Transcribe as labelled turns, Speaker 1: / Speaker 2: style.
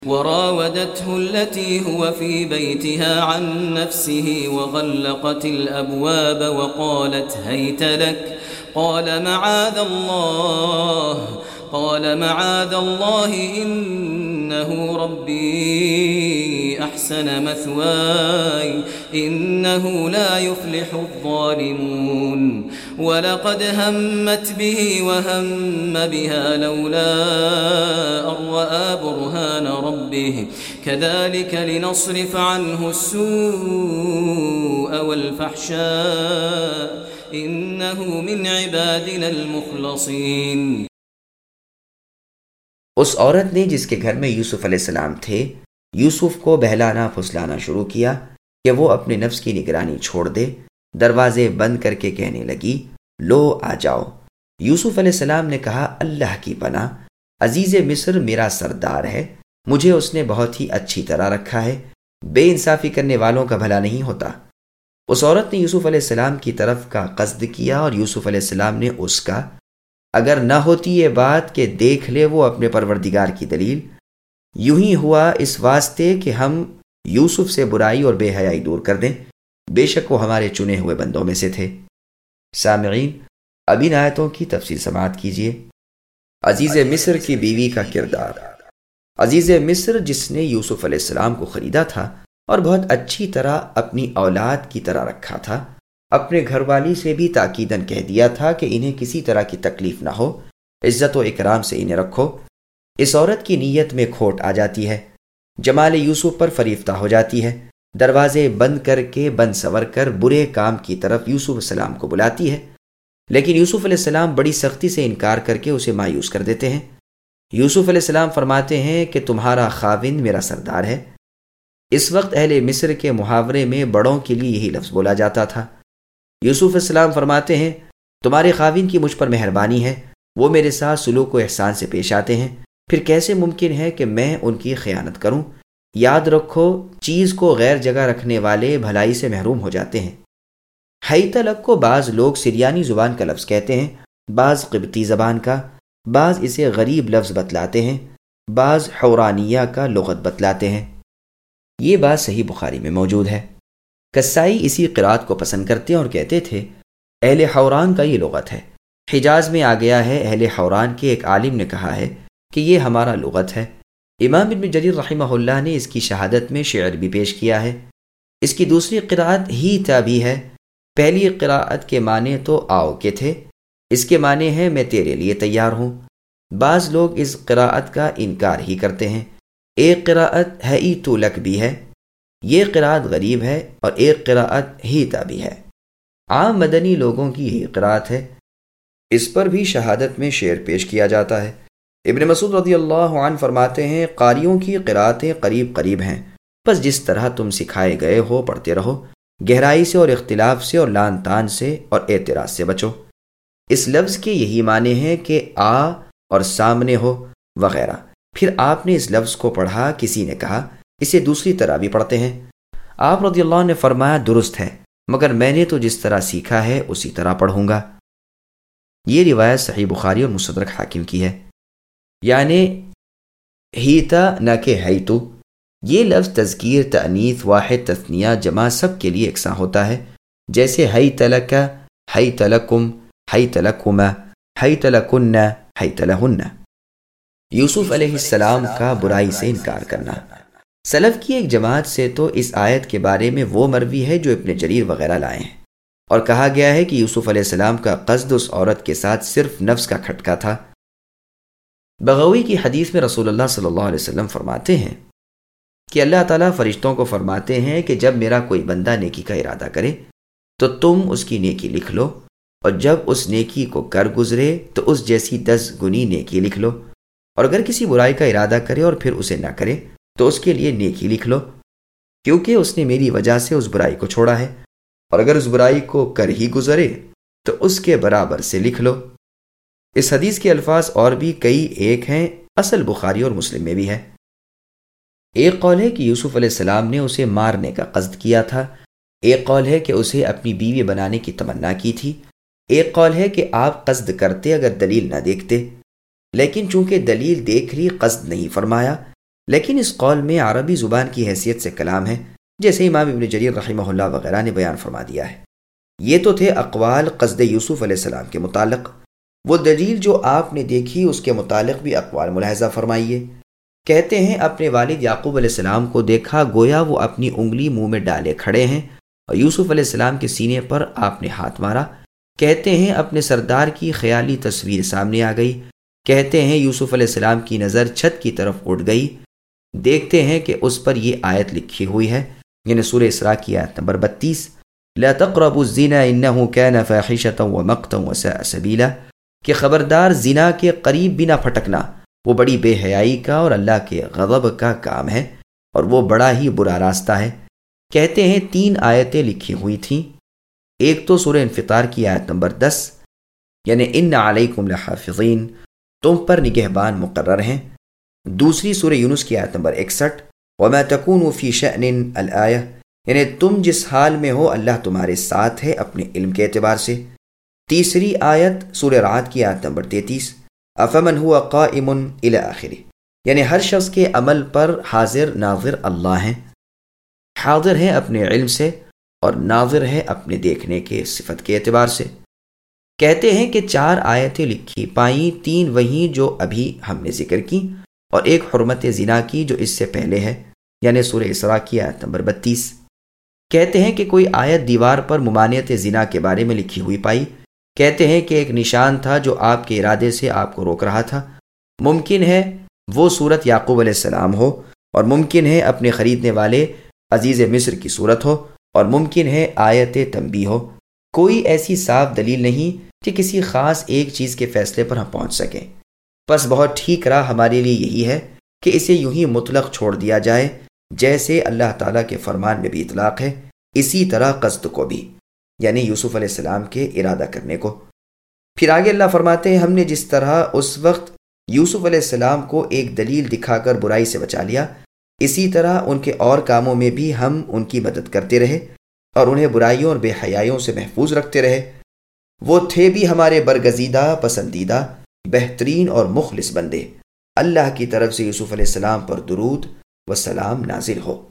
Speaker 1: وراودته التي هو في بيتها عن نفسه وغلقت الأبواب وقالت هيت لك قال معاذ الله إنه ربي أحسن مثواي إنه لا يفلح الظالمون ولقد همت به وهم بها لولا أن رأى برهان ربه كذلك لنصرف عنه السوء والفحشاء إنه من عبادنا المخلصين۔
Speaker 2: اس عورت نے جس کے گھر میں یوسف علیہ السلام تھے یوسف کو بہلانا پھسلانا شروع کیا کہ وہ اپنے نفس کی نگرانی چھوڑ دے، دروازے بند کر کے کہنے لگی لو آ جاؤ۔ یوسف علیہ السلام نے کہا اللہ کی پناہ، عزیز مصر میرا سردار ہے، مجھے اس نے بہت ہی اچھی طرح رکھا ہے، بے انصافی کرنے والوں کا بھلا نہیں ہوتا۔ اس عورت نے یوسف علیہ السلام کی طرف کا قصد کیا اور یوسف علیہ السلام نے اس کا، اگر نہ ہوتی یہ بات کہ دیکھ لے وہ اپنے پروردگار کی دلیل، یوں ہی ہوا اس واسطے کہ ہم یوسف سے برائی اور بے حیائی دور کر دیں، بے شک وہ ہمارے چنے ہوئے بندوں میں سے تھے۔ سامعین، اب ان آیتوں کی تفصیل سماعت کیجیے۔ عزیز مصر کی بیوی کا کردار۔ عزیز مصر جس نے یوسف علیہ السلام کو خریدا تھا اور بہت اچھی طرح اپنی اولاد کی طرح رکھا تھا، اپنے گھر والی سے بھی تاکیداً کہہ دیا تھا کہ انہیں کسی طرح کی تکلیف نہ ہو، عزت و اکرام سے انہیں رکھو۔ اس عورت کی نیت میں کھوٹ آ جاتی ہے، جمال یوسف پر فریفتہ ہو جاتی ہے، دروازے بند کر کے بند سور کر برے کام کی طرف یوسف علیہ السلام کو بلاتی ہے، لیکن یوسف علیہ السلام بڑی سختی سے انکار کر کے اسے مایوس کر دیتے ہیں۔ یوسف علیہ السلام فرماتے ہیں کہ تمہارا خاوند میرا سردار ہے۔ اس وقت اہل مصر کے محاورے میں بڑوں کے لیے یہی لفظ بولا جاتا تھا۔ یوسف علیہ السلام فرماتے ہیں تمہارے خاوند کی مجھ پر مہربانی ہے، وہ میرے ساتھ سلوک و احسان سے پیش آتے ہیں، پھر کیسے ممکن ہے کہ میں ان کی خیانت کروں؟ یاد رکھو چیز کو غیر جگہ رکھنے والے بھلائی سے محروم ہو جاتے ہیں۔ حیت لک کو بعض لوگ سریانی زبان کا لفظ کہتے ہیں، بعض قبطی زبان کا، بعض اسے غریب لفظ بتلاتے ہیں، بعض حورانیہ کا لغت بتلاتے ہیں۔ یہ بات صحیح بخاری میں موجود ہے۔ کسائی اسی قرات کو پسند کرتے اور کہتے تھے اہل حوران کا یہ لغت ہے۔ حجاز میں آ گیا ہے، اہل حوران کے ایک عالم نے کہا ہے کہ یہ ہمارا لغت ہے۔ امام ابن جریر رحمہ اللہ نے اس کی شہادت میں شعر بھی پیش کیا ہے۔ اس کی دوسری قرات ہی بھی ہے۔ پہلی قرات کے معنی تو آؤ کے تھے، اس کے معنی ہے میں تیرے لیے تیار ہوں۔ بعض لوگ اس قرات کا انکار ہی کرتے ہیں۔ ایک قرات ہے ای تو لک بھی ہے، یہ قرات غریب ہے، اور ایک قرات ہی بھی ہے۔ عام مدنی لوگوں کی یہی قرات ہے۔ اس پر بھی شہادت میں شعر پیش کیا جاتا ہے۔ ابن مسعود رضی اللہ عنہ فرماتے ہیں قاریوں کی قراتیں قریب قریب ہیں، بس جس طرح تم سکھائے گئے ہو پڑھتے رہو، گہرائی سے اور اختلاف سے اور لان تان سے اور اعتراض سے بچو۔ اس لفظ کے یہی معنی ہیں کہ آ اور سامنے ہو وغیرہ۔ پھر آپ نے اس لفظ کو پڑھا، کسی نے کہا اسے دوسری طرح بھی پڑھتے ہیں۔ آپ رضی اللہ عنہ نے فرمایا درست ہے، مگر میں نے تو جس طرح سیکھا ہے اسی طرح پڑھوں گا۔ یہ روایت صحیح بخاری اور مستدرک حاکم کی ہے۔ یعنی ہیتا نہ کہ ہیتو، یہ لفظ تذکیر، تانیث، واحد، تثنیہ، جمع سب کے لیے یکساں ہوتا ہے، جیسے ہیت لک، ہیت لکم، ہیت لکما، ہیت لکن، ہیت لہن۔ یوسف علیہ السلام کا برائی سے انکار کرنا۔ سلف کی ایک جماعت سے تو اس آیت کے بارے میں وہ مروی ہے جو ابن جریر وغیرہ لائے ہیں، اور کہا گیا ہے کہ یوسف علیہ السلام کا قصد اس عورت کے ساتھ صرف نفس کا کھٹکا تھا۔ بغوی کی حدیث میں رسول اللہ صلی اللہ علیہ وسلم فرماتے ہیں کہ اللہ تعالیٰ فرشتوں کو فرماتے ہیں کہ جب میرا کوئی بندہ نیکی کا ارادہ کرے تو تم اس کی نیکی لکھ لو، اور جب اس نیکی کو کر گزرے تو اس جیسی 10 گنی نیکی لکھ لو، اور اگر کسی برائی کا ارادہ کرے اور پھر اسے نہ کرے تو اس کے لیے نیکی لکھ لو، کیونکہ اس نے میری وجہ سے اس برائی کو چھوڑا ہے، اور اگر اس برائی کو کر ہی گزرے تو اس کے برابر سے لکھ لو۔ اس حدیث کے الفاظ اور بھی کئی ایک ہیں، اصل بخاری اور مسلم میں بھی ہے۔ ایک قول ہے کہ یوسف علیہ السلام نے اسے مارنے کا قصد کیا تھا، ایک قول ہے کہ اسے اپنی بیوی بنانے کی تمنا کی تھی، ایک قول ہے کہ آپ قصد کرتے اگر دلیل نہ دیکھتے، لیکن چونکہ دلیل دیکھ لی قصد نہیں فرمایا، لیکن اس قول میں عربی زبان کی حیثیت سے کلام ہے، جیسے امام ابن جریر رحمہ اللہ وغیرہ نے بیان فرما دیا ہے۔ یہ تو تھے اقوال قصد یوسف علیہ السلام کے متعلق۔ وہ دلیل جو آپ نے دیکھی اس کے متعلق بھی اقوال ملاحظہ فرمائیے۔ کہتے ہیں اپنے والد یعقوب علیہ السلام کو دیکھا، گویا وہ اپنی انگلی منہ میں ڈالے کھڑے ہیں، اور یوسف علیہ السلام کے سینے پر آپ نے ہاتھ مارا۔ کہتے ہیں اپنے سردار کی خیالی تصویر سامنے آ گئی۔ کہتے ہیں یوسف علیہ السلام کی نظر چھت کی طرف اٹھ گئی۔ دیکھتے ہیں کہ اس پر یہ آیت لکھی ہوئی ہے، یعنی سورہ اسراء کی آیت نمبر 32، لا تقربوا الزنا انه كان فاحشة ومقتا وساء سبیلا، کہ خبردار زنا کے قریب بھی نہ پھٹکنا، وہ بڑی بے حیائی کا اور اللہ کے غضب کا کام ہے، اور وہ بڑا ہی برا راستہ ہے۔ کہتے ہیں 3 آیتیں لکھی ہوئی تھیں۔ ایک تو سورہ انفطار کی آیت نمبر 10، یعنی ان علیکم لحافظین، تم پر نگہبان مقرر ہیں۔ دوسری سورہ یونس کی آیت نمبر 61، وما تکونوا فی شأن الآیہ، یعنی تم جس حال میں ہو اللہ تمہارے ساتھ ہے اپنے علم کے اعتبار سے۔ تیسری آیت سورہ رعد کی آیت نمبر 33، افمن هو قائم الی آخرہ، یعنی ہر شخص کے عمل پر حاضر ناظر اللہ ہیں، حاضر ہے اپنے علم سے اور ناظر ہے اپنے دیکھنے کے صفت کے اعتبار سے۔ کہتے ہیں کہ 4 آیتیں لکھی پائیں، 3 وہی جو ابھی ہم نے ذکر کی، اور ایک حرمت زنا کی جو اس سے پہلے ہے، یعنی سورہ اسراء کی آیت نمبر 32۔ کہتے ہیں کہ کوئی آیت دیوار پر ممانعت زنا کے بارے میں لکھی ہوئی پائی۔ کہتے ہیں کہ ایک نشان تھا جو آپ کے ارادے سے آپ کو روک رہا تھا۔ ممکن ہے وہ صورت یعقوب علیہ السلام ہو، اور ممکن ہے اپنے خریدنے والے عزیز مصر کی صورت ہو، اور ممکن ہے آیت تنبیہ ہو۔ کوئی ایسی صاف دلیل نہیں کہ کسی خاص ایک چیز کے فیصلے پر ہم پہنچ سکیں۔ بس بہت ٹھیک راہ ہمارے لیے یہی ہے کہ اسے یوں ہی مطلق چھوڑ دیا جائے، جیسے اللہ تعالیٰ کے فرمان میں بھی اطلاق ہے، اسی طرح قصد کو بھی، یعنی یوسف علیہ السلام کے ارادہ کرنے کو۔ پھر آگے اللہ فرماتے ہیں ہم نے جس طرح اس وقت یوسف علیہ السلام کو ایک دلیل دکھا کر برائی سے بچا لیا، اسی طرح ان کے اور کاموں میں بھی ہم ان کی مدد کرتے رہے اور انہیں برائیوں اور بے حیائیوں سے محفوظ رکھتے رہے۔ وہ تھے بھی ہمارے برگزیدہ، پسندیدہ، بہترین اور مخلص بندے۔ اللہ کی طرف سے یوسف علیہ السلام پر درود و سلام نازل ہو۔